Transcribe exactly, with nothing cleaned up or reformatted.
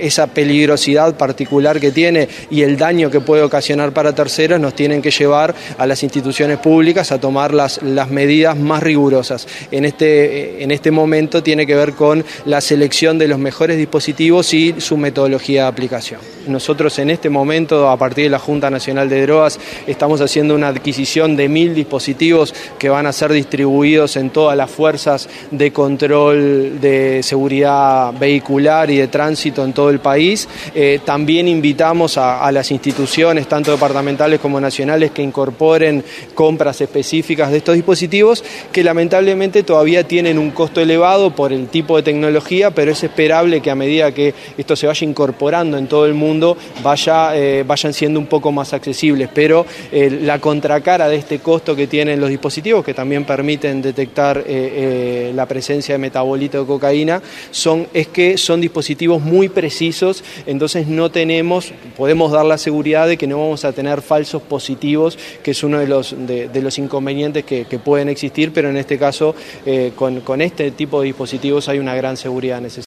esa peligrosidad particular que tiene y el daño que puede ocasionar para terceros nos tienen que llevar a las instituciones públicas a tomar las, las medidas más rigurosas. En este, en este momento tiene que ver con la selección de los mejores dispositivos y su metodología de aplicación. Nosotros en este momento, a partir de la Junta Nacional de Drogas, estamos haciendo una adquisición de mil dispositivos que van a ser distribuidos en todas las fuerzas de control de seguridad vehicular y de tránsito en todo el país. Eh, también invitamos a, a las instituciones, tanto departamentales como nacionales, que incorporen compras específicas de estos dispositivos, que lamentablemente todavía tienen un costo elevado por el tipo de tecnología, pero es esperable que a medida que esto se vaya incorporando en todo el mundo, vaya, eh, vayan siendo un poco más accesibles. Pero eh, la contracara de este costo que tienen los dispositivos, que también permiten detectar eh, eh, la presencia de metabolito de cocaína, son, es que son dispositivos muy precisos, entonces no tenemos, podemos dar la seguridad de que no vamos a tener falsos positivos, que es uno de los, de, de los inconvenientes que, que pueden existir, pero en este caso eh, con, con este tipo de dispositivos hay una gran seguridad necesaria.